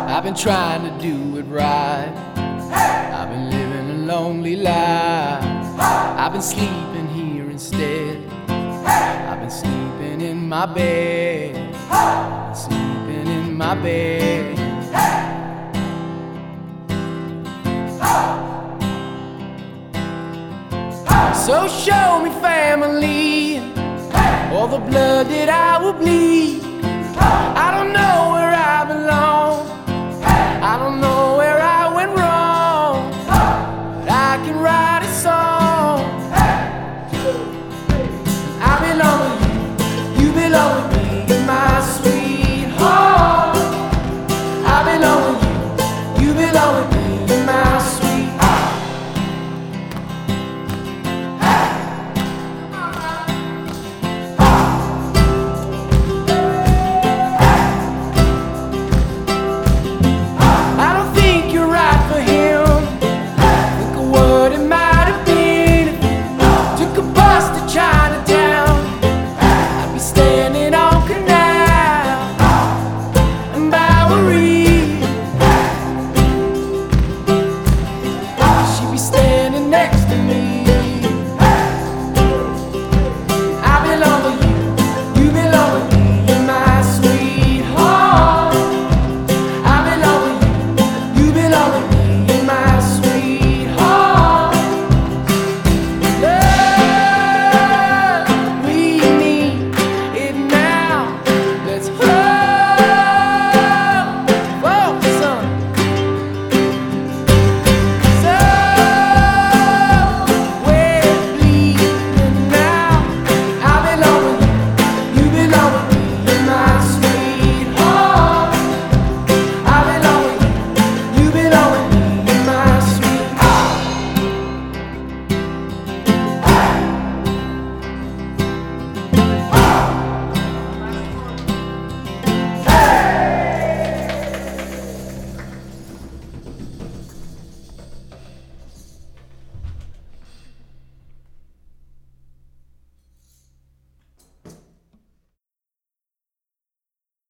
I've been trying to do it right. I've been living a lonely life. I've been sleeping here instead. I've been sleeping in my bed. I've been sleeping in my bed. So show me family, all the blood that I will bleed. I don't